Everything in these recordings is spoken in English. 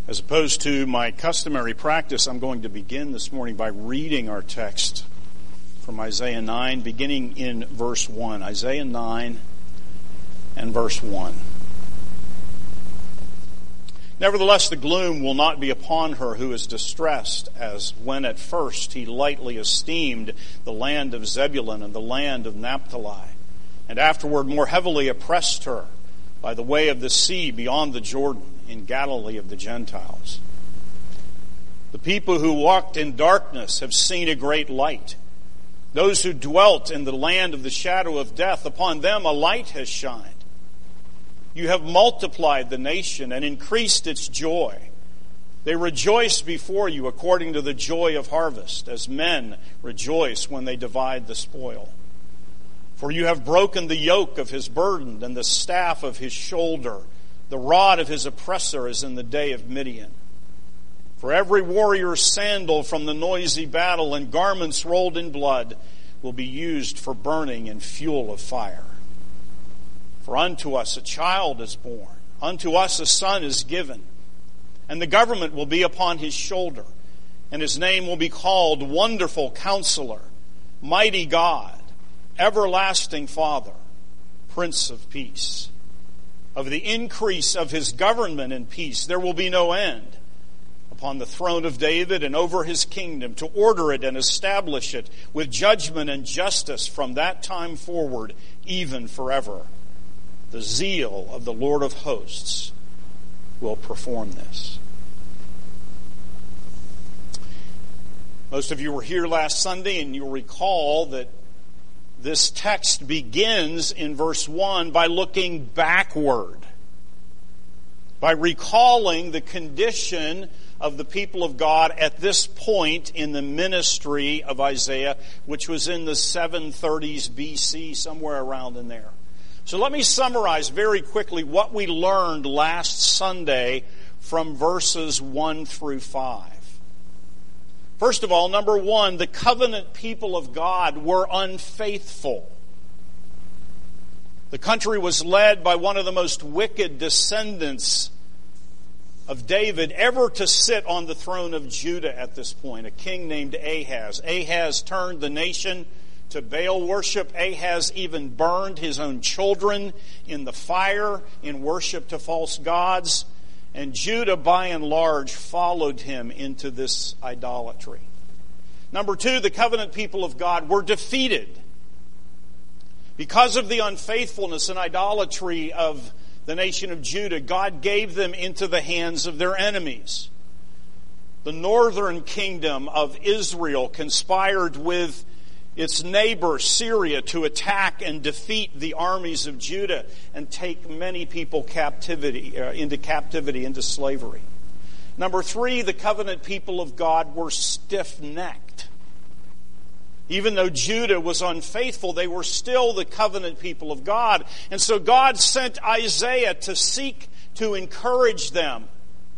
As opposed to my customary practice, I'm going to begin this morning by reading our text from Isaiah 9, beginning in verse 1. Isaiah 9 and verse 1. Nevertheless, the gloom will not be upon her who is distressed, as when at first he lightly esteemed the land of Zebulun and the land of Naphtali, and afterward more heavily oppressed her by the way of the sea beyond the Jordan, in Galilee of the Gentiles. The people who walked in darkness have seen a great light. Those who dwelt in the land of the shadow of death, upon them a light has shined. You have multiplied the nation and increased its joy. They rejoice before you according to the joy of harvest, as men rejoice when they divide the spoil. For you have broken the yoke of his burden and the staff of his shoulder. The rod of his oppressor is in the day of Midian. For every warrior's sandal from the noisy battle and garments rolled in blood will be used for burning and fuel of fire. For unto us a child is born, unto us a son is given, and the government will be upon his shoulder, and his name will be called Wonderful Counselor, Mighty God, Everlasting Father, Prince of Peace. Of the increase of his government and peace there will be no end, upon the throne of David and over his kingdom, to order it and establish it with judgment and justice from that time forward, even forever. The zeal of the Lord of hosts will perform this. Most of you were here last Sunday, and you'll recall that this text begins in verse 1 by looking backward, by recalling the condition of the people of God at this point in the ministry of Isaiah, which was in the 730s BC, somewhere around in there. So let me summarize very quickly what we learned last Sunday from verses 1 through 5. First of all, number one, the covenant people of God were unfaithful. The country was led by one of the most wicked descendants of David ever to sit on the throne of Judah at this point, a king named Ahaz. Ahaz turned the nation to Baal worship. Ahaz even burned his own children in the fire in worship to false gods. And Judah, by and large, followed him into this idolatry. Number two, the covenant people of God were defeated. Because of the unfaithfulness and idolatry of the nation of Judah, God gave them into the hands of their enemies. The northern kingdom of Israel conspired with its neighbor Syria to attack and defeat the armies of Judah and take many people into slavery. Number three, the covenant people of God were stiff-necked. Even though Judah was unfaithful, they were still the covenant people of God. And so God sent Isaiah to seek to encourage them.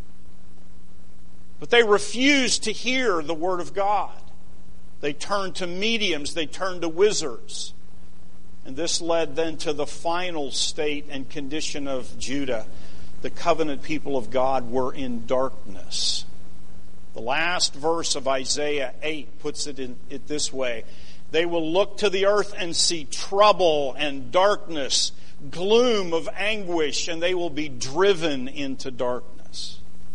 But they refused to hear the word of God. They turned to mediums, they turned to wizards. And this led then to the final state and condition of Judah. The covenant people of God were in darkness. The last verse of Isaiah 8 puts it this way. They will look to the earth and see trouble and darkness, gloom of anguish, and they will be driven into darkness.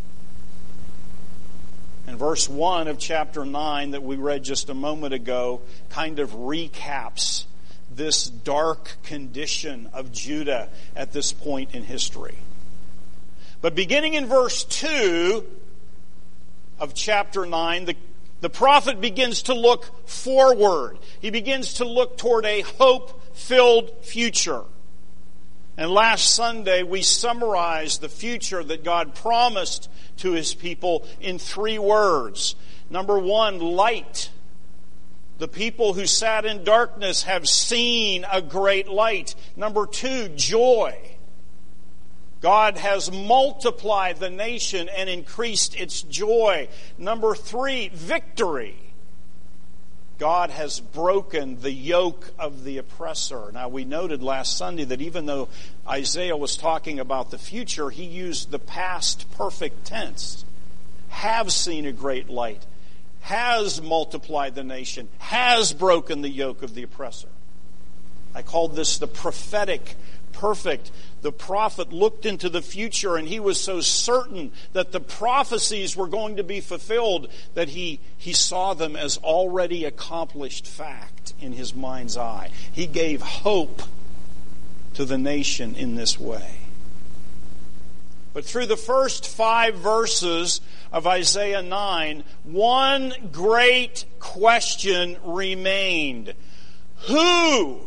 And verse 1 of chapter 9 that we read just a moment ago kind of recaps this dark condition of Judah at this point in history. But beginning in verse 2 of chapter 9, the prophet begins to look forward. He begins to look toward a hope-filled future. And last Sunday, we summarized the future that God promised to His people in 3 words. Number 1, light. The people who sat in darkness have seen a great light. Number 2, joy. God has multiplied the nation and increased its joy. Number 3, victory. God has broken the yoke of the oppressor. Now, we noted last Sunday that even though Isaiah was talking about the future, he used the past perfect tense. Have seen a great light, has multiplied the nation, has broken the yoke of the oppressor. I called this the prophetic perfect. The prophet looked into the future, and he was so certain that the prophecies were going to be fulfilled that he saw them as already accomplished fact in his mind's eye. He gave hope to the nation in this way. But through the first 5 verses of Isaiah 9, one great question remained. Who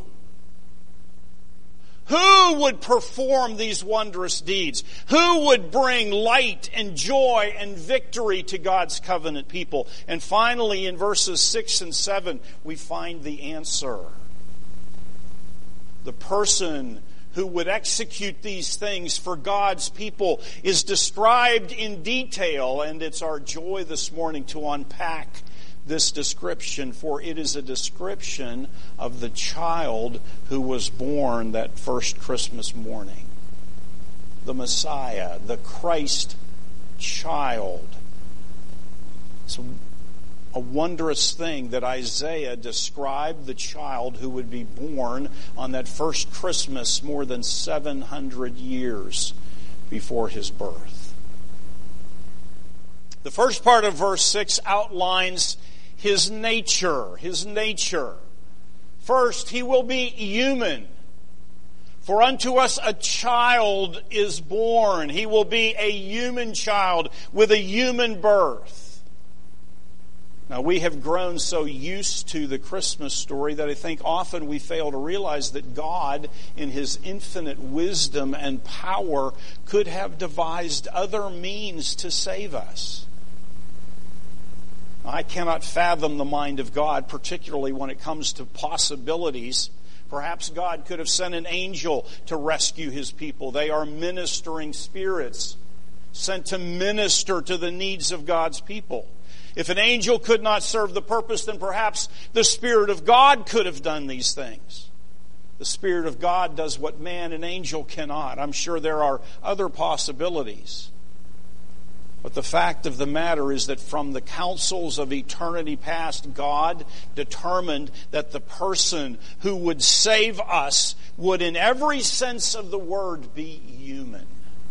would perform these wondrous deeds? Who would bring light and joy and victory to God's covenant people? And finally, in verses 6 and 7, we find the answer. The person who would execute these things for God's people is described in detail, and it's our joy this morning to unpack this description, for it is a description of the child who was born that first Christmas morning. The Messiah, the Christ child. It's a wondrous thing that Isaiah described the child who would be born on that first Christmas more than 700 years before his birth. The first part of verse 6 outlines his nature. First, he will be human. For unto us a child is born. He will be a human child with a human birth. Now, we have grown so used to the Christmas story that I think often we fail to realize that God, in His infinite wisdom and power, could have devised other means to save us. I cannot fathom the mind of God, particularly when it comes to possibilities. Perhaps God could have sent an angel to rescue His people. They are ministering spirits sent to minister to the needs of God's people. If an angel could not serve the purpose, then perhaps the Spirit of God could have done these things. The Spirit of God does what man and angel cannot. I'm sure there are other possibilities. But the fact of the matter is that from the counsels of eternity past, God determined that the person who would save us would, in every sense of the word, be human.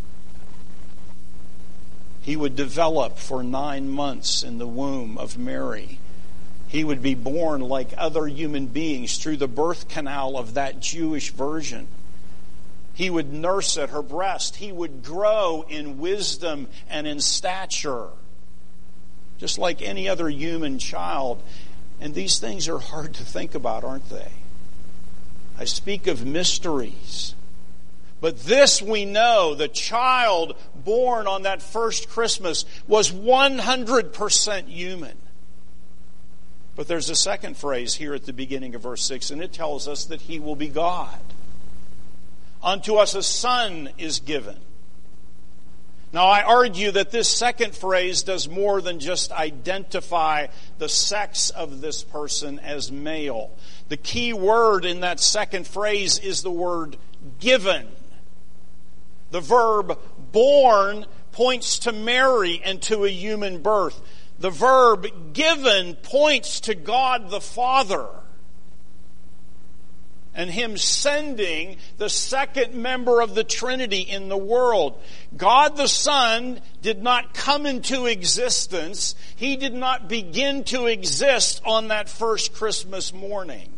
He would develop for 9 months in the womb of Mary. He would be born like other human beings through the birth canal of that Jewish virgin. He would nurse at her breast. He would grow in wisdom and in stature, just like any other human child. And these things are hard to think about, aren't they? I speak of mysteries. But this we know, the child born on that first Christmas was 100% human. But there's a second phrase here at the beginning of verse 6, and it tells us that He will be God. Unto us a son is given. Now, I argue that this second phrase does more than just identify the sex of this person as male. The key word in that second phrase is the word given. The verb born points to Mary and to a human birth. The verb given points to God the Father and Him sending the second member of the Trinity in the world. God the Son did not come into existence. He did not begin to exist on that first Christmas morning.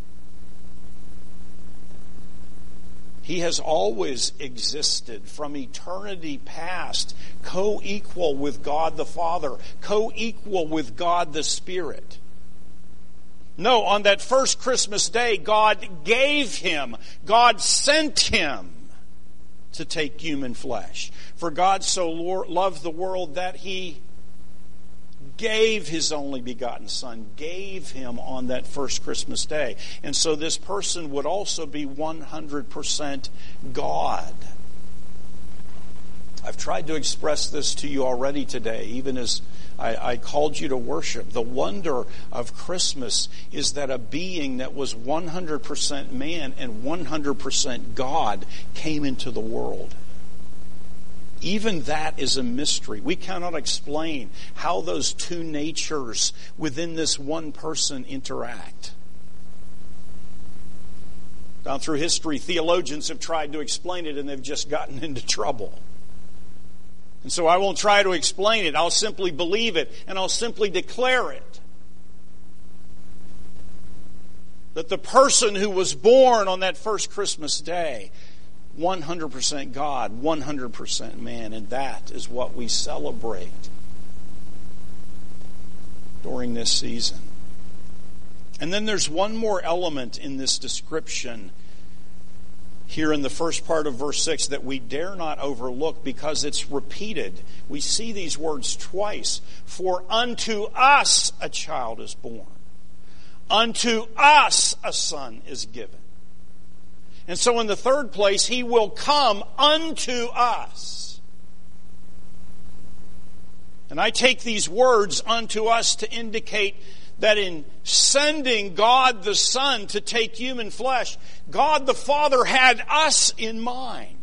He has always existed from eternity past, co-equal with God the Father, co-equal with God the Spirit. No, on that first Christmas day, God gave Him, God sent Him to take human flesh. For God so loved the world that He gave His only begotten Son, gave Him on that first Christmas day. And so this person would also be 100% God. I've tried to express this to you already today, even as I called you to worship. The wonder of Christmas is that a being that was 100% man and 100% God came into the world. Even that is a mystery. We cannot explain how those two natures within this one person interact. Down through history, theologians have tried to explain it and they've just gotten into trouble. And so I won't try to explain it. I'll simply believe it and I'll simply declare it. That the person who was born on that first Christmas day, 100% God, 100% man, and that is what we celebrate during this season. And then there's one more element in this description here in the first part of verse 6 that we dare not overlook because it's repeated. We see these words twice. For unto us a child is born. Unto us a son is given. And so in the third place, he will come unto us. And I take these words unto us to indicate that in sending God the Son to take human flesh, God the Father had us in mind.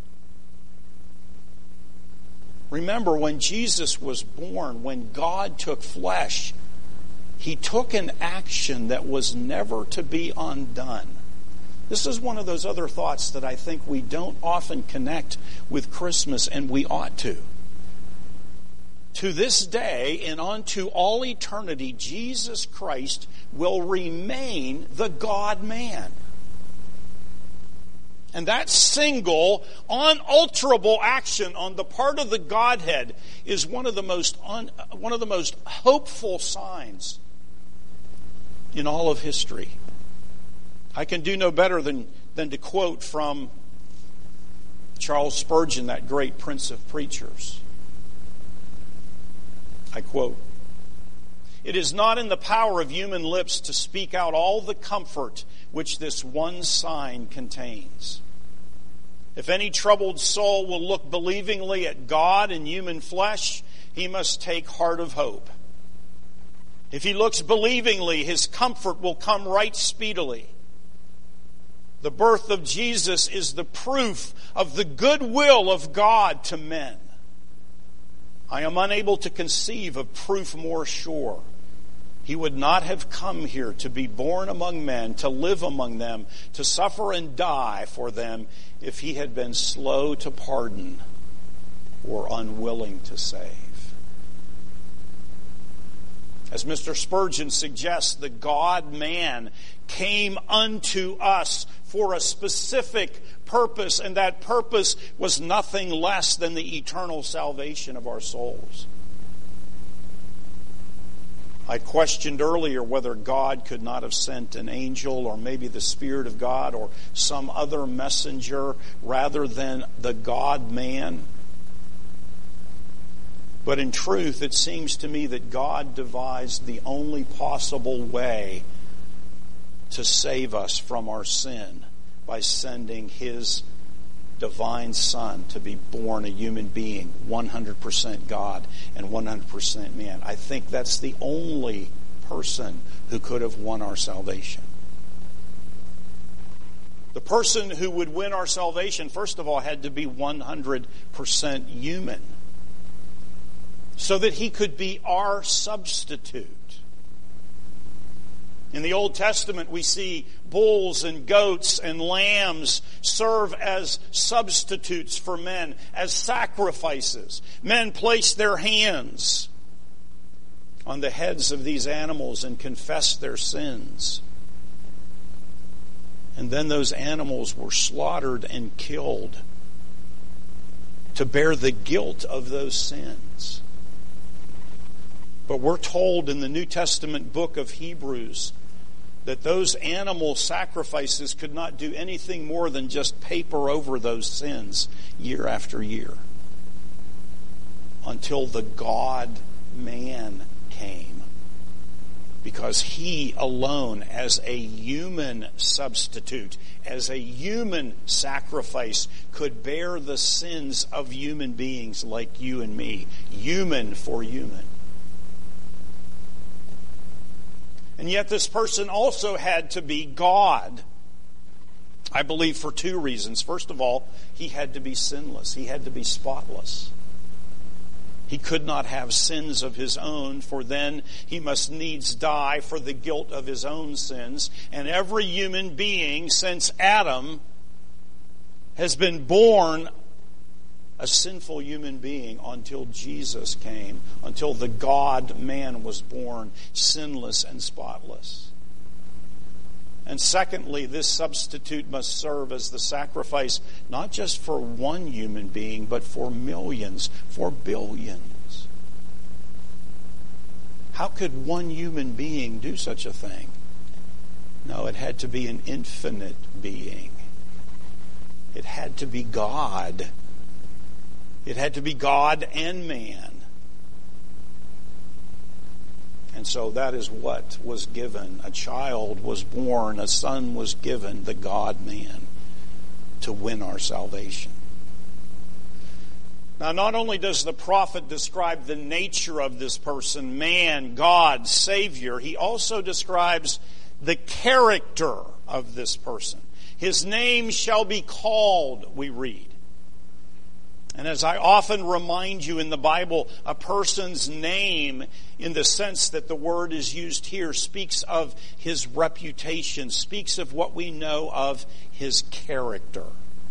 Remember, when Jesus was born, when God took flesh, He took an action that was never to be undone. This is one of those other thoughts that I think we don't often connect with Christmas, and we ought to. To this day and unto all eternity, Jesus Christ will remain the God-man. And that single, unalterable action on the part of the Godhead is one of the most hopeful signs in all of history. I can do no better than to quote from Charles Spurgeon, that great prince of preachers. I quote, "It is not in the power of human lips to speak out all the comfort which this one sign contains. If any troubled soul will look believingly at God in human flesh, he must take heart of hope. If he looks believingly, his comfort will come right speedily. The birth of Jesus is the proof of the goodwill of God to men. I am unable to conceive of proof more sure. He would not have come here to be born among men, to live among them, to suffer and die for them, if he had been slow to pardon or unwilling to save." As Mr. Spurgeon suggests, the God-man came unto us for a specific purpose, and that purpose was nothing less than the eternal salvation of our souls. I questioned earlier whether God could not have sent an angel or maybe the Spirit of God or some other messenger rather than the God-man. But in truth, it seems to me that God devised the only possible way to save us from our sin by sending His divine Son to be born a human being, 100% God and 100% man. I think that's the only person who could have won our salvation. The person who would win our salvation, first of all, had to be 100% human, so that He could be our substitute. In the Old Testament, we see bulls and goats and lambs serve as substitutes for men, as sacrifices. Men place their hands on the heads of these animals and confess their sins. And then those animals were slaughtered and killed to bear the guilt of those sins. But we're told in the New Testament book of Hebrews that those animal sacrifices could not do anything more than just paper over those sins year after year until the God-man came because He alone, as a human substitute, as a human sacrifice, could bear the sins of human beings like you and me. Human for human. And yet this person also had to be God. I believe for two reasons. First of all, He had to be sinless. He had to be spotless. He could not have sins of His own, for then He must needs die for the guilt of His own sins. And every human being since Adam has been born a sinful human being until Jesus came, until the God-man was born, sinless and spotless. And secondly, this substitute must serve as the sacrifice not just for one human being, but for millions, for billions. How could one human being do such a thing? No, it had to be an infinite being. It had to be God. It had to be God and man. And so that is what was given. A child was born, a son was given, the God-man, to win our salvation. Now, not only does the prophet describe the nature of this person, man, God, Savior, he also describes the character of this person. His name shall be called, we read. And as I often remind you in the Bible, a person's name, in the sense that the word is used here, speaks of his reputation, speaks of what we know of his character.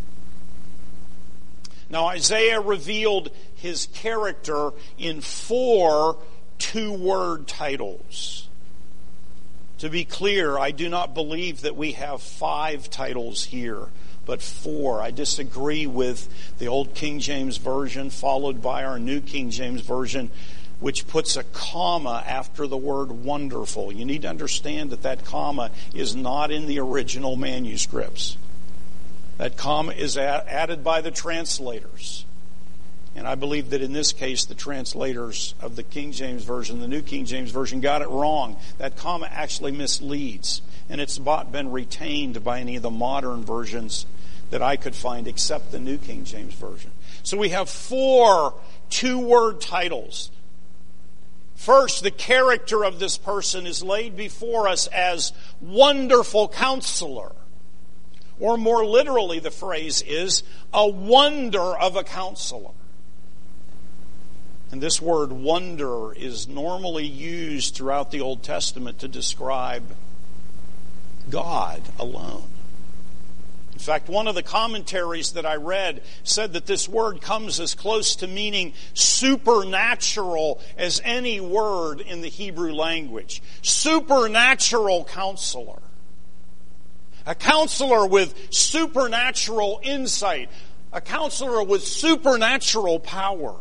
Now, Isaiah revealed his character in 4 two-word titles. To be clear, I do not believe that we have 5 titles here, but 4. I disagree with the Old King James Version, followed by our New King James Version, which puts a comma after the word wonderful. You need to understand that that comma is not in the original manuscripts. That comma is added by the translators. And I believe that in this case, the translators of the King James Version, the New King James Version, got it wrong. That comma actually misleads. And it's not been retained by any of the modern versions that I could find except the New King James Version. So we have 4 two-word titles. First, the character of this person is laid before us as Wonderful Counselor. Or more literally, the phrase is a wonder of a counselor. And this word wonder is normally used throughout the Old Testament to describe God alone. In fact, one of the commentaries that I read said that this word comes as close to meaning supernatural as any word in the Hebrew language. Supernatural counselor. A counselor with supernatural insight. A counselor with supernatural power.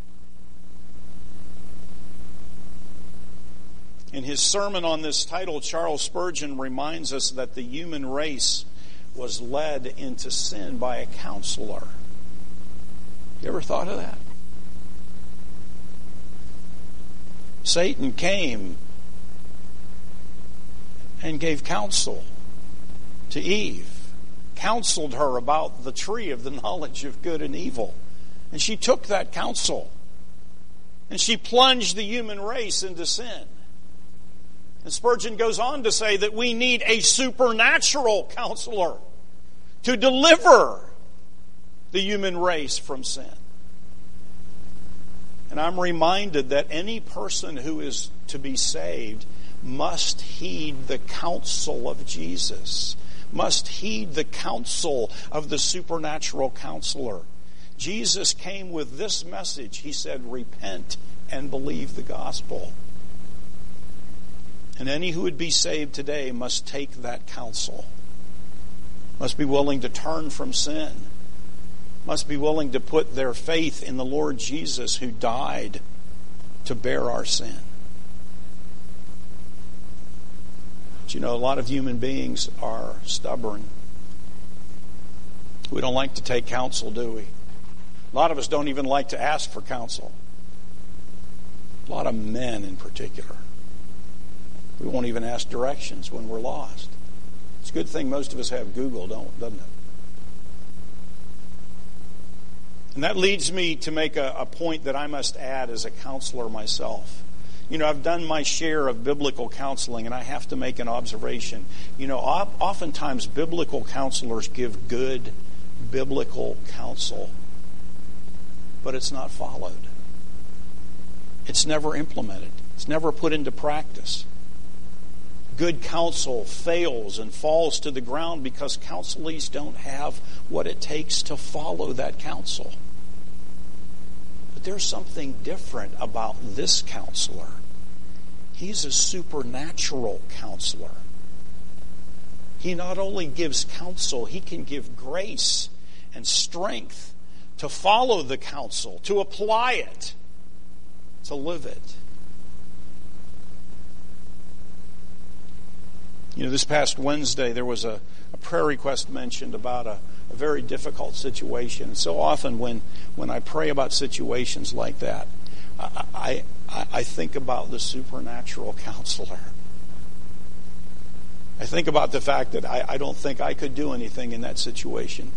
In his sermon on this title, Charles Spurgeon reminds us that the human race was led into sin by a counselor. You ever thought of that? Satan came and gave counsel to Eve, counseled her about the tree of the knowledge of good and evil. And she took that counsel and she plunged the human race into sin. And Spurgeon goes on to say that we need a supernatural counselor to deliver the human race from sin. And I'm reminded that any person who is to be saved must heed the counsel of Jesus, must heed the counsel of the supernatural counselor. Jesus came with this message. He said, repent and believe the gospel. And any who would be saved today must take that counsel. Must be willing to turn from sin. Must be willing to put their faith in the Lord Jesus who died to bear our sin. But you know, a lot of human beings are stubborn. We don't like to take counsel, do we? A lot of us don't even like to ask for counsel. A lot of men in particular. We won't even ask directions when we're lost. It's a good thing most of us have Google, doesn't it? And that leads me to make a point that I must add as a counselor myself. You know, I've done my share of biblical counseling, and I have to make an observation. You know, oftentimes biblical counselors give good biblical counsel, but it's not followed. It's never implemented. It's never put into practice. Good counsel fails and falls to the ground because counselees don't have what it takes to follow that counsel. But there's something different about this counselor. He's a supernatural counselor. He not only gives counsel, he can give grace and strength to follow the counsel, to apply it, to live it. You know, this past Wednesday there was a prayer request mentioned about a very difficult situation. And so often when I pray about situations like that, I think about the supernatural counselor. I think about the fact that I don't think I could do anything in that situation.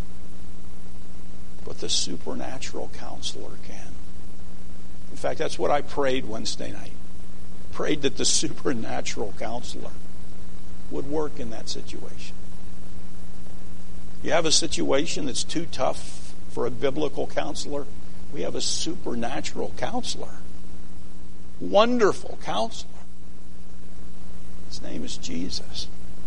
But the supernatural counselor can. In fact, that's what I prayed Wednesday night. Prayed that the supernatural counselor would work in that situation. You have a situation that's too tough for a biblical counselor. We have a supernatural counselor. Wonderful counselor. His name is Jesus.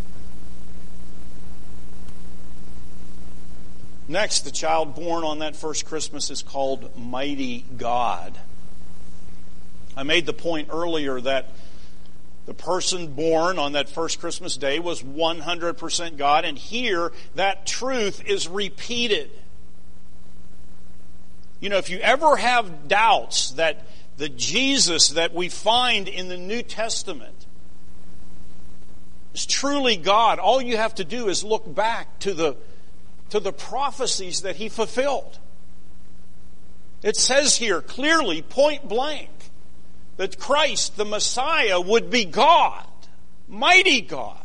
Next, the child born on that first Christmas is called Mighty God. I made the point earlier that the person born on that first Christmas day was 100% God, and here that truth is repeated. You know, if you ever have doubts that the Jesus that we find in the New Testament is truly God, all you have to do is look back to the prophecies that he fulfilled. It says here clearly, point blank, that Christ, the Messiah, would be God, mighty God.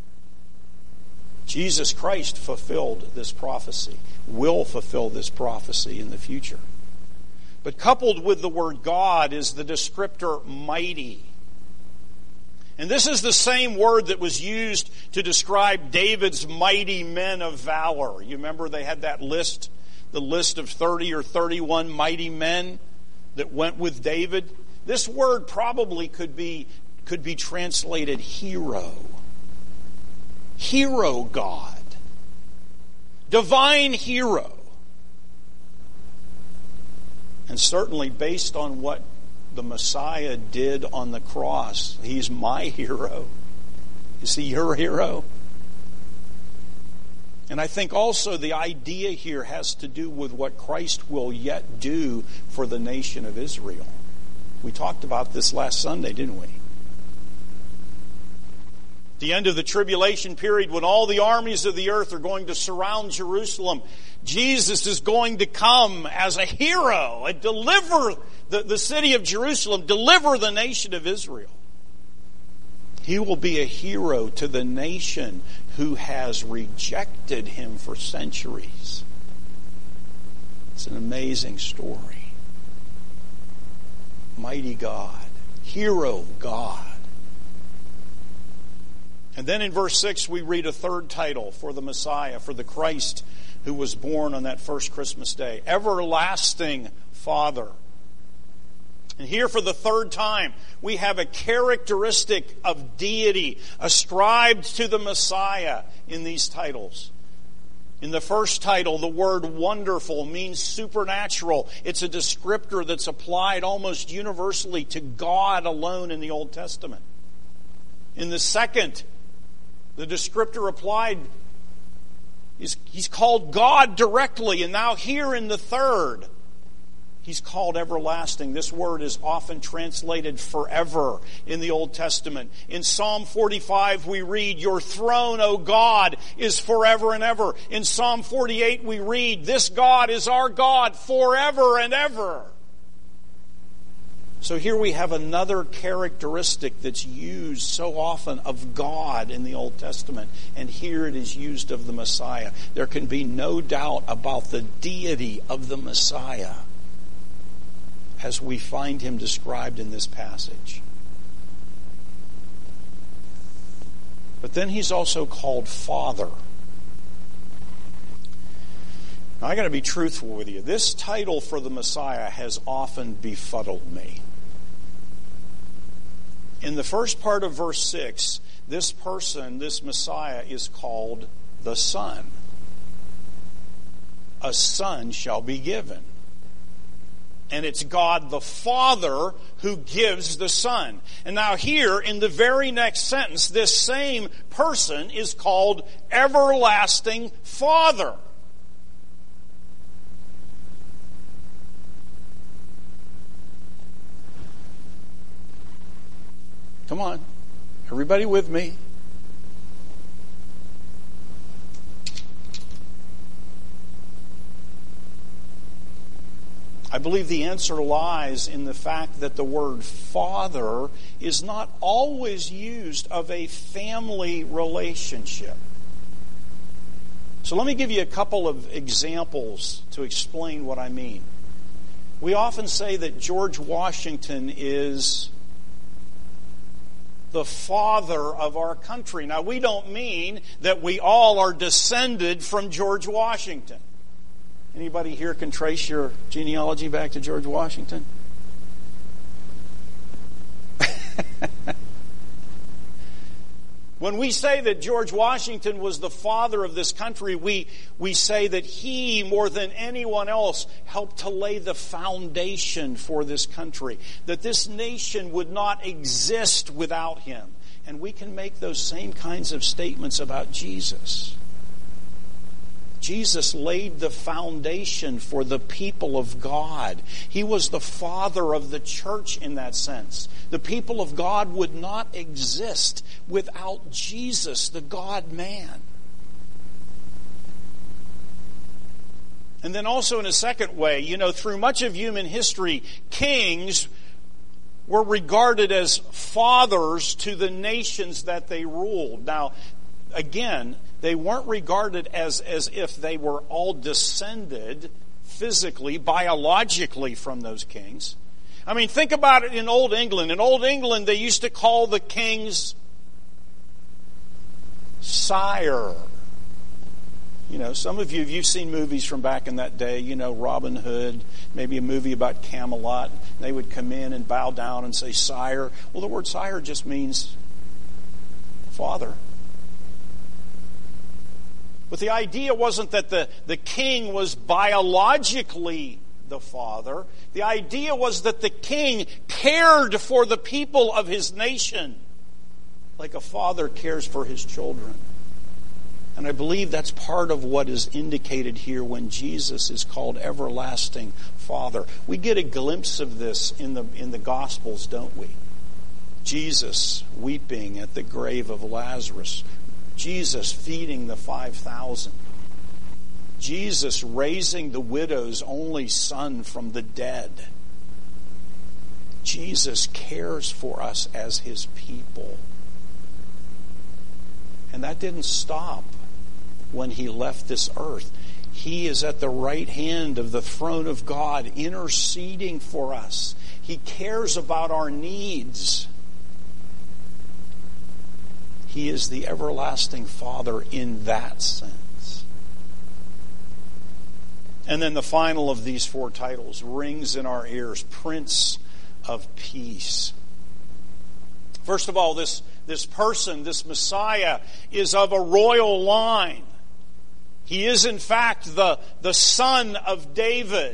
Jesus Christ fulfilled this prophecy, will fulfill this prophecy in the future. But coupled with the word God is the descriptor mighty. And this is the same word that was used to describe David's mighty men of valor. You remember they had that list, the list of 30 or 31 mighty men that went with David? This word probably could be translated hero. Hero God. Divine hero. And certainly based on what the Messiah did on the cross, he's my hero. Is he your hero? And I think also the idea here has to do with what Christ will yet do for the nation of Israel. We talked about this last Sunday, didn't we? The end of the tribulation period, when all the armies of the earth are going to surround Jerusalem, Jesus is going to come as a hero and deliver the city of Jerusalem, deliver the nation of Israel. He will be a hero to the nation who has rejected him for centuries. It's an amazing story. Mighty God, hero God. And then in verse 6 we read a third title for the Messiah, for the Christ who was born on that first Christmas day. Everlasting Father. And here for the third time we have a characteristic of deity ascribed to the Messiah in these titles. In the first title, the word wonderful means supernatural. It's a descriptor that's applied almost universally to God alone in the Old Testament. In the second, the descriptor applied he's called God directly. And now here in the third, he's called everlasting. This word is often translated forever in the Old Testament. In Psalm 45 we read, your throne, O God, is forever and ever. In Psalm 48 we read, this God is our God forever and ever. So here we have another characteristic that's used so often of God in the Old Testament, and here it is used of the Messiah. There can be no doubt about the deity of the Messiah as we find him described in this passage. But then he's also called Father. Now, I got to be truthful with you. This title for the Messiah has often befuddled me. In the first part of verse 6, this person, this Messiah, is called the Son. A son shall be given. And it's God the Father who gives the Son. And now here, in the very next sentence, this same person is called Everlasting Father. Come on. Everybody with me? I believe the answer lies in the fact that the word father is not always used of a family relationship. So let me give you a couple of examples to explain what I mean. We often say that George Washington is the father of our country. Now, we don't mean that we all are descended from George Washington. Anybody here can trace your genealogy back to George Washington? When we say that George Washington was the father of this country, we say that he, more than anyone else, helped to lay the foundation for this country. That this nation would not exist without him. And we can make those same kinds of statements about Jesus. Jesus laid the foundation for the people of God. He was the father of the church in that sense. The people of God would not exist without Jesus, the God-man. And then also in a second way, through much of human history, kings were regarded as fathers to the nations that they ruled. Now, again, they weren't regarded as if they were all descended physically, biologically from those kings. I mean, think about it in Old England. In Old England, they used to call the kings sire. Some of you've seen movies from back in that day, Robin Hood, maybe a movie about Camelot. They would come in and bow down and say sire. Well, the word sire just means father. But the idea wasn't that the king was biologically the father. The idea was that the king cared for the people of his nation like a father cares for his children. And I believe that's part of what is indicated here when Jesus is called Everlasting Father. We get a glimpse of this in the Gospels, don't we? Jesus weeping at the grave of Lazarus. Jesus feeding the 5,000. Jesus raising the widow's only son from the dead. Jesus cares for us as his people. And that didn't stop when he left this earth. He is at the right hand of the throne of God, interceding for us. He cares about our needs. He is the everlasting Father in that sense. And then the final of these four titles rings in our ears, Prince of Peace. First of all, this person, this Messiah, is of a royal line. He is in fact the son of David.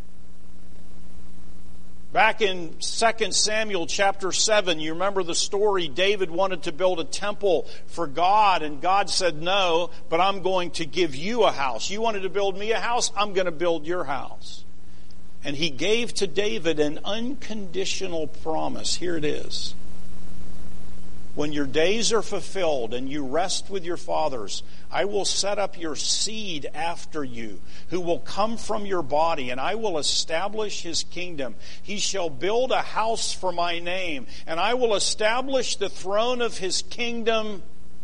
Back in 2 Samuel chapter 7, you remember the story. David wanted to build a temple for God, and God said, no, but I'm going to give you a house. You wanted to build me a house? I'm going to build your house. And he gave to David an unconditional promise. Here it is. When your days are fulfilled and you rest with your fathers, I will set up your seed after you, who will come from your body, and I will establish his kingdom. He shall build a house for my name, and I will establish the throne of his kingdom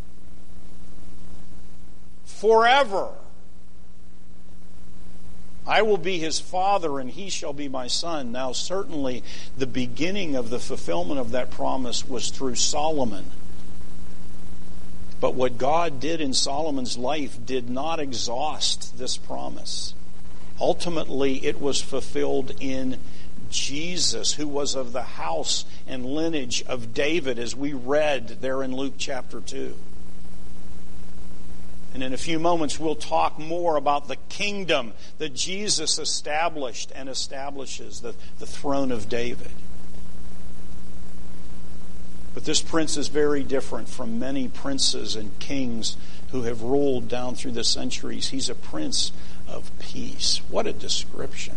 forever. I will be his father, and he shall be my son. Now, certainly, the beginning of the fulfillment of that promise was through Solomon. But what God did in Solomon's life did not exhaust this promise. Ultimately, it was fulfilled in Jesus, who was of the house and lineage of David, as we read there in Luke chapter 2. And in a few moments, we'll talk more about the kingdom that Jesus established and establishes, the throne of David. But this prince is very different from many princes and kings who have ruled down through the centuries. He's a prince of peace. What a description.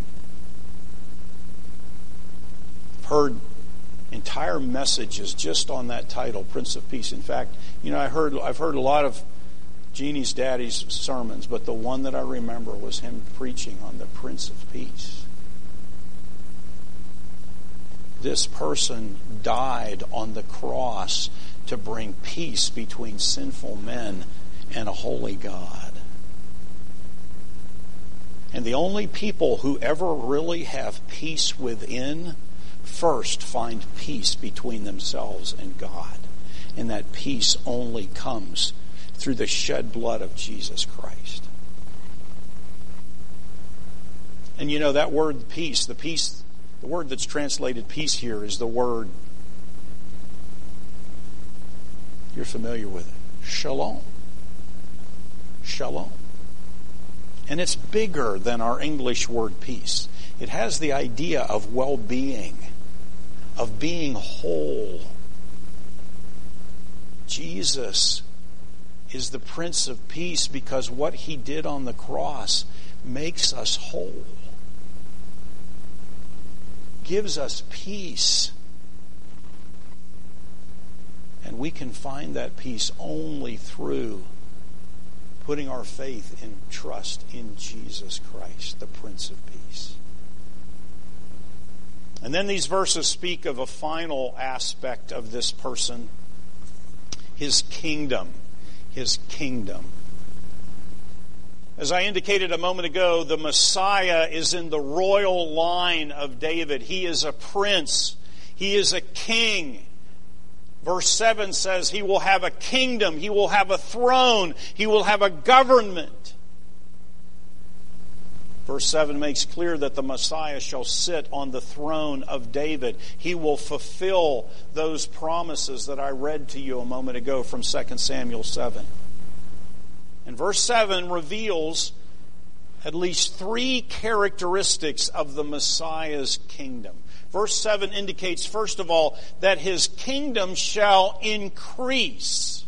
I've heard entire messages just on that title, Prince of Peace. In fact, I've heard a lot of Jeannie's daddy's sermons, but the one that I remember was him preaching on the Prince of Peace. This person died on the cross to bring peace between sinful men and a holy God. And the only people who ever really have peace within first find peace between themselves and God. And that peace only comes through the shed blood of Jesus Christ. And that word peace, the word that's translated peace here is the word, you're familiar with it, shalom. Shalom. And it's bigger than our English word peace. It has the idea of well-being, of being whole. Jesus is the Prince of Peace because what he did on the cross makes us whole, gives us peace. And we can find that peace only through putting our faith and trust in Jesus Christ, the Prince of Peace. And then these verses speak of a final aspect of this person, his kingdom. His kingdom. As I indicated a moment ago, the Messiah is in the royal line of David. He is a prince. He is a king. Verse 7 says he will have a kingdom. He will have a throne. He will have a government. Verse 7 makes clear that the Messiah shall sit on the throne of David. He will fulfill those promises that I read to you a moment ago from 2 Samuel 7. And verse 7 reveals at least three characteristics of the Messiah's kingdom. Verse 7 indicates, first of all, that his kingdom shall increase.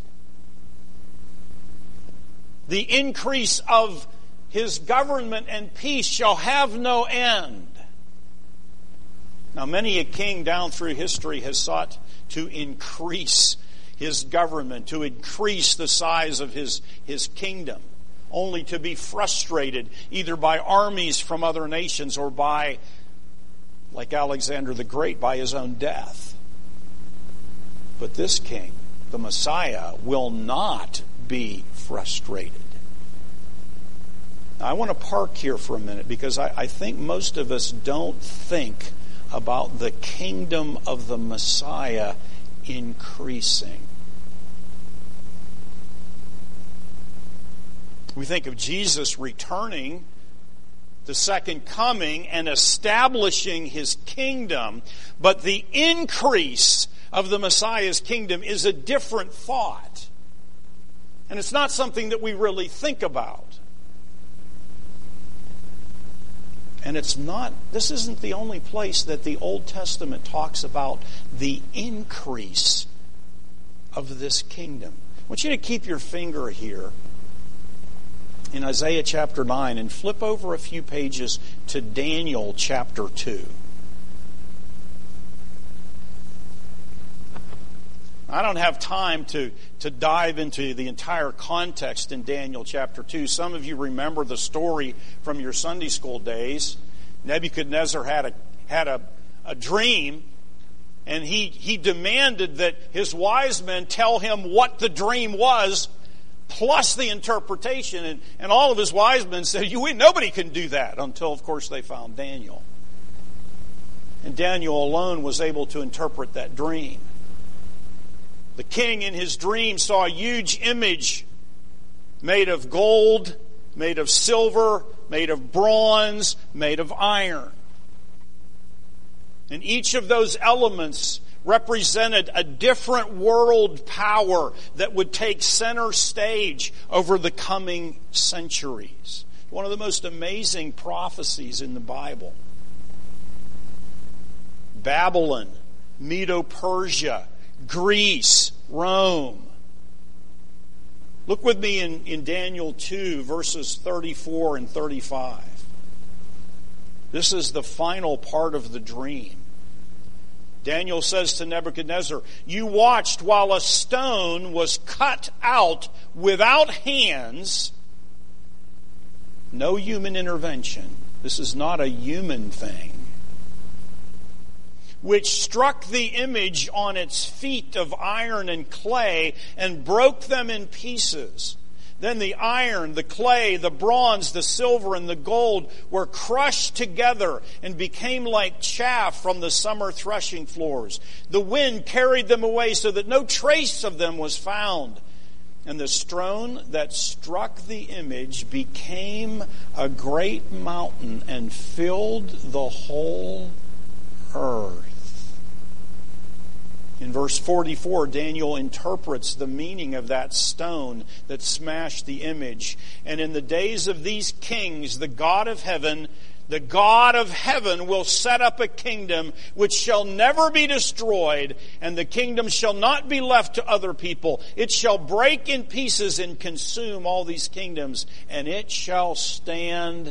The increase of his government and peace shall have no end. Now, many a king down through history has sought to increase his government, to increase the size of his kingdom, only to be frustrated either by armies from other nations or by, like Alexander the Great, by his own death. But this king, the Messiah, will not be frustrated. Now, I want to park here for a minute because I think most of us don't think about the kingdom of the Messiah increasing. We think of Jesus returning, the second coming, and establishing his kingdom, but the increase of the Messiah's kingdom is a different thought. And it's not something that we really think about. And this isn't the only place that the Old Testament talks about the increase of this kingdom. I want you to keep your finger here in Isaiah chapter 9 and flip over a few pages to Daniel chapter 2. I don't have time to dive into the entire context in Daniel chapter 2. Some of you remember the story from your Sunday school days. Nebuchadnezzar had a dream, and he demanded that his wise men tell him what the dream was, plus the interpretation. And all of his wise men said, nobody can do that, until, of course, they found Daniel. And Daniel alone was able to interpret that dream. The king in his dream saw a huge image made of gold, made of silver, made of bronze, made of iron. And each of those elements represented a different world power that would take center stage over the coming centuries. One of the most amazing prophecies in the Bible. Babylon, Medo-Persia, Greece, Rome. Look with me in Daniel 2, verses 34 and 35. This is the final part of the dream. Daniel says to Nebuchadnezzar, "You watched while a stone was cut out without hands." No human intervention. This is not a human thing. "Which struck the image on its feet of iron and clay and broke them in pieces. Then the iron, the clay, the bronze, the silver, and the gold were crushed together and became like chaff from the summer threshing floors. The wind carried them away so that no trace of them was found. And the stone that struck the image became a great mountain and filled the whole earth." In verse 44, Daniel interprets the meaning of that stone that smashed the image. "And in the days of these kings, the God of heaven will set up a kingdom which shall never be destroyed, and the kingdom shall not be left to other people. It shall break in pieces and consume all these kingdoms, and it shall stand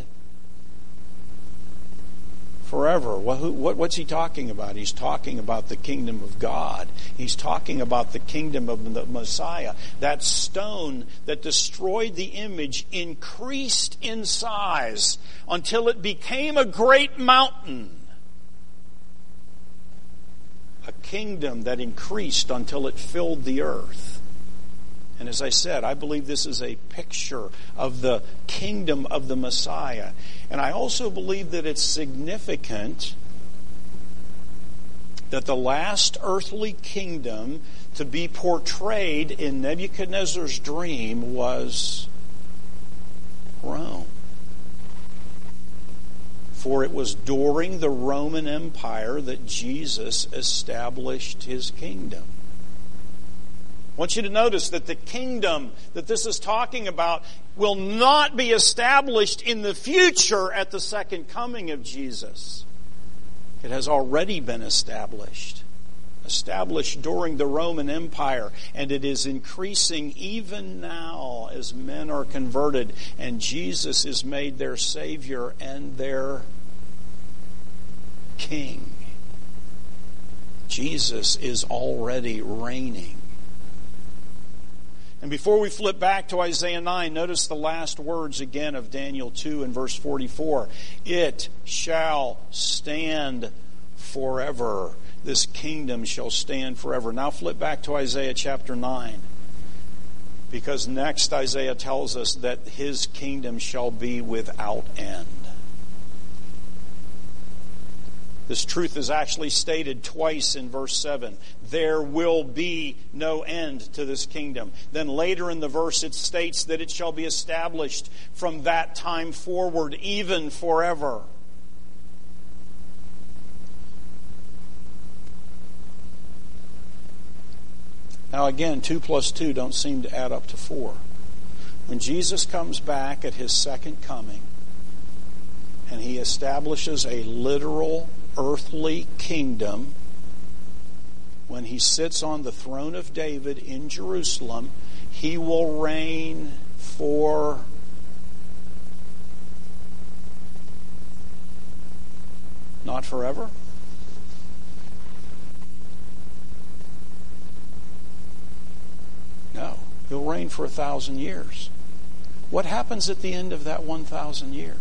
forever." What's he talking about? He's talking about the kingdom of God. He's talking about the kingdom of the Messiah. That stone that destroyed the image increased in size until it became a great mountain. A kingdom that increased until it filled the earth. And as I said, I believe this is a picture of the kingdom of the Messiah. And I also believe that it's significant that the last earthly kingdom to be portrayed in Nebuchadnezzar's dream was Rome. For it was during the Roman Empire that Jesus established his kingdom. I want you to notice that the kingdom that this is talking about will not be established in the future at the second coming of Jesus. It has already been established during the Roman Empire, and it is increasing even now as men are converted and Jesus is made their Savior and their King. Jesus is already reigning. And before we flip back to Isaiah 9, notice the last words again of Daniel 2 and verse 44. "It shall stand forever." This kingdom shall stand forever. Now flip back to Isaiah chapter 9. Because next Isaiah tells us that his kingdom shall be without end. This truth is actually stated twice in verse 7. There will be no end to this kingdom. Then later in the verse it states that it shall be established from that time forward, even forever. Now again, 2 plus 2 don't seem to add up to 4. When Jesus comes back at his second coming, and he establishes a literal earthly kingdom, when he sits on the throne of David in Jerusalem, he will reign for not forever, He'll reign for 1,000 years. What happens at the end of that 1,000 years?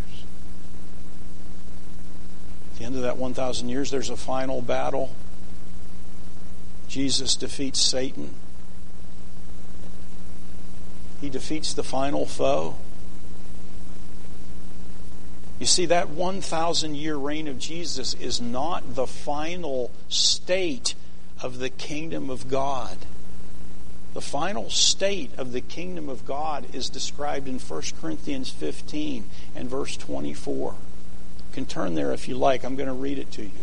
At the end of that 1,000 years, there's a final battle. Jesus defeats Satan. He defeats the final foe. You see, that 1,000-year reign of Jesus is not the final state of the kingdom of God. The final state of the kingdom of God is described in 1 Corinthians 15 and verse 24. You can turn there if you like. I'm going to read it to you.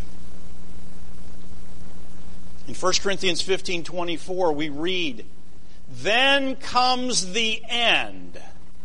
In 1 Corinthians 15:24, we read, "Then comes the end,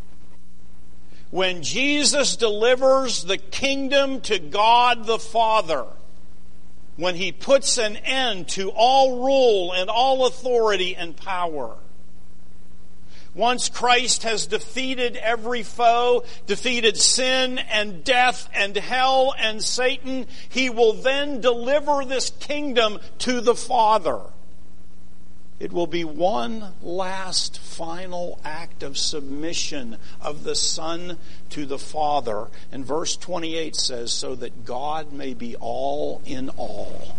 when Jesus delivers the kingdom to God the Father, when He puts an end to all rule and all authority and power. Once Christ has defeated every foe, defeated sin and death and hell and Satan, He will then deliver this kingdom to the Father. It will be one last final act of submission of the Son to the Father. And verse 28 says, so that God may be all in all."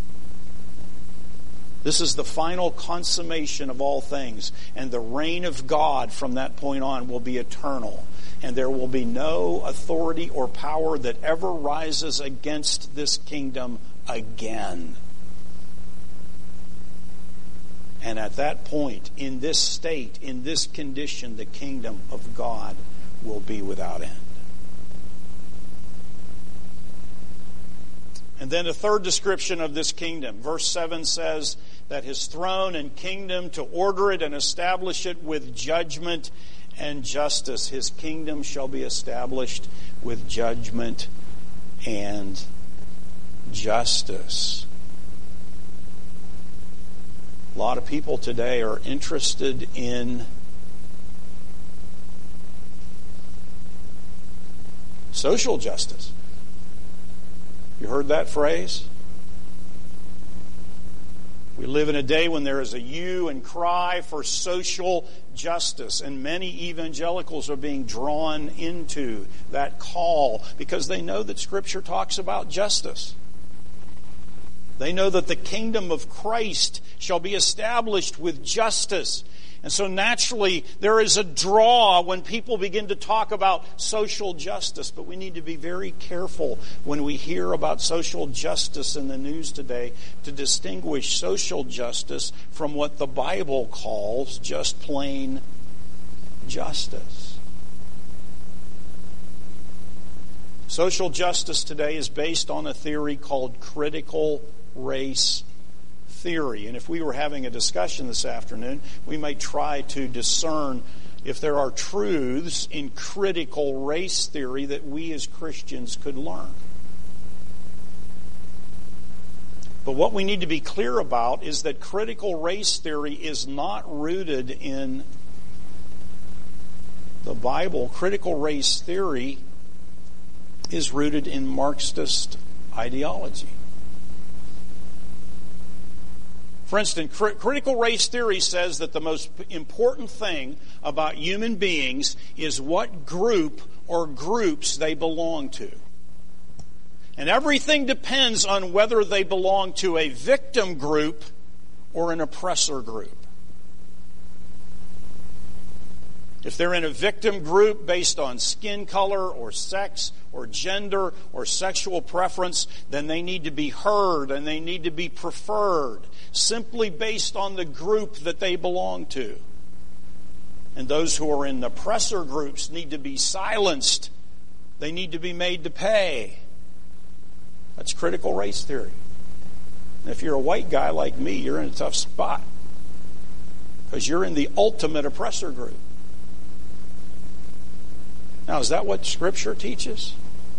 This is the final consummation of all things. And the reign of God from that point on will be eternal. And there will be no authority or power that ever rises against this kingdom again. And at that point, in this state, in this condition, the kingdom of God will be without end. And then a third description of this kingdom. Verse 7 says that His throne and kingdom, to order it and establish it with judgment and justice. His kingdom shall be established with judgment and justice. A lot of people today are interested in social justice. You heard that phrase? We live in a day when there is a hue and cry for social justice, and many evangelicals are being drawn into that call because they know that Scripture talks about justice. They know that the kingdom of Christ shall be established with justice. And so naturally, there is a draw when people begin to talk about social justice. But we need to be very careful when we hear about social justice in the news today to distinguish social justice from what the Bible calls just plain justice. Social justice today is based on a theory called critical race theory. And if we were having a discussion this afternoon, we might try to discern if there are truths in critical race theory that we as Christians could learn. But what we need to be clear about is that critical race theory is not rooted in the Bible. Critical race theory is rooted in Marxist ideology. For instance, critical race theory says that the most important thing about human beings is what group or groups they belong to. And everything depends on whether they belong to a victim group or an oppressor group. If they're in a victim group based on skin color or sex or gender or sexual preference, then they need to be heard and they need to be preferred simply based on the group that they belong to. And those who are in the oppressor groups need to be silenced. They need to be made to pay. That's critical race theory. And if you're a white guy like me, you're in a tough spot because you're in the ultimate oppressor group. Now, is that what Scripture teaches?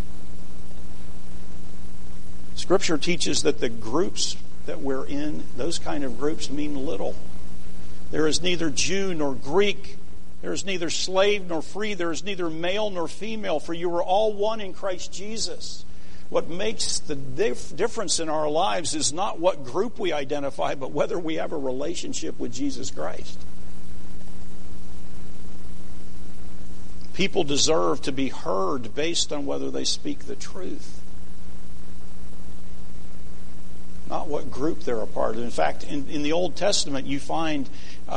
Scripture teaches that the groups that we're in, those kind of groups, mean little. There is neither Jew nor Greek. There is neither slave nor free. There is neither male nor female, for you are all one in Christ Jesus. What makes the difference in our lives is not what group we identify, but whether we have a relationship with Jesus Christ. People deserve to be heard based on whether they speak the truth, not what group they're a part of. In fact, in the Old Testament, you find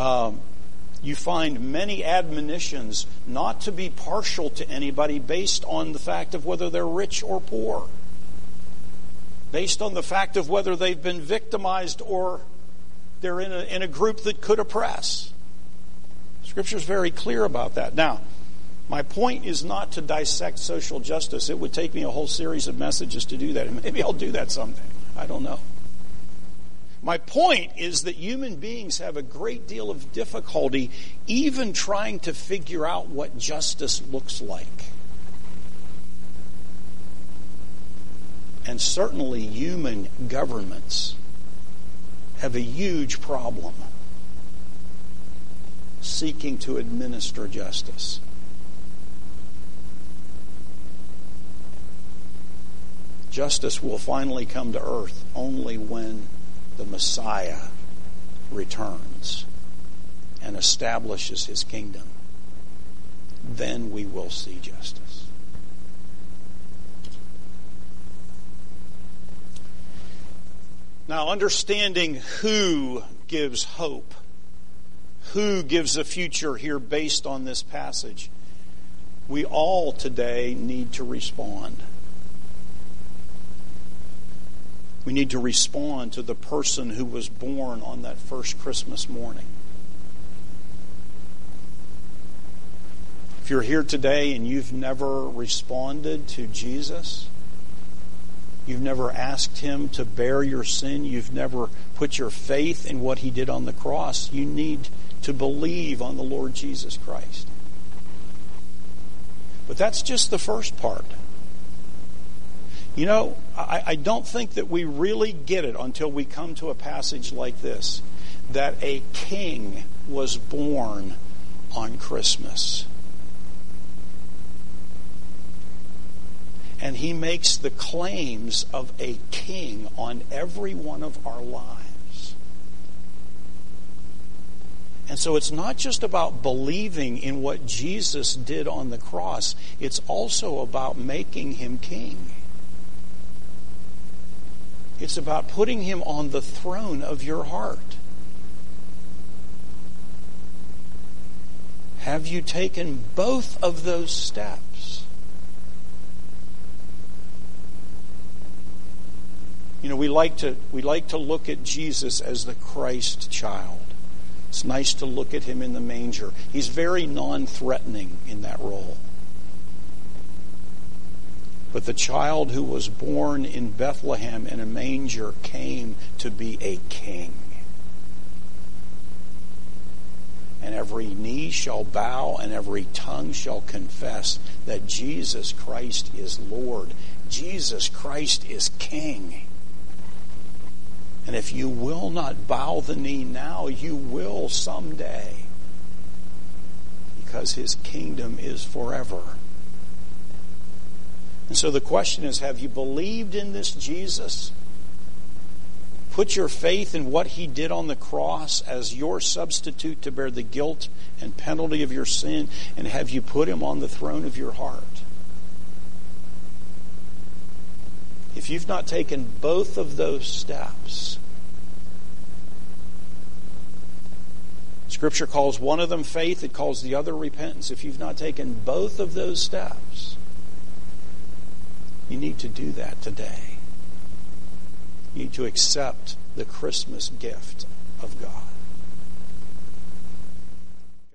many admonitions not to be partial to anybody based on the fact of whether they're rich or poor, based on the fact of whether they've been victimized or they're in a group that could oppress. Scripture's very clear about that. Now, my point is not to dissect social justice. It would take me a whole series of messages to do that, and maybe I'll do that someday. I don't know. My point is that human beings have a great deal of difficulty even trying to figure out what justice looks like. And certainly human governments have a huge problem seeking to administer justice. Justice will finally come to earth only when the Messiah returns and establishes his kingdom. Then we will see justice. Now, understanding who gives hope, who gives a future here based on this passage, we all today need to respond. We need to respond to the person who was born on that first Christmas morning. If you're here today and you've never responded to Jesus, you've never asked him to bear your sin, you've never put your faith in what he did on the cross, you need to believe on the Lord Jesus Christ. But that's just the first part. You know, I don't think that we really get it until we come to a passage like this, that a king was born on Christmas. And he makes the claims of a king on every one of our lives. And so it's not just about believing in what Jesus did on the cross, it's also about making him king. It's about putting him on the throne of your heart. Have you taken both of those steps? You know, we like to look at Jesus as the Christ child. It's nice to look at him in the manger. He's very non-threatening in that role. But the child who was born in Bethlehem in a manger came to be a king. And every knee shall bow and every tongue shall confess that Jesus Christ is Lord. Jesus Christ is King. And if you will not bow the knee now, you will someday. Because his kingdom is forever. And so the question is, have you believed in this Jesus? Put your faith in what he did on the cross as your substitute to bear the guilt and penalty of your sin, and have you put him on the throne of your heart? If you've not taken both of those steps, Scripture calls one of them faith, it calls the other repentance. If you've not taken both of those steps, you need to do that today. You need to accept the Christmas gift of God.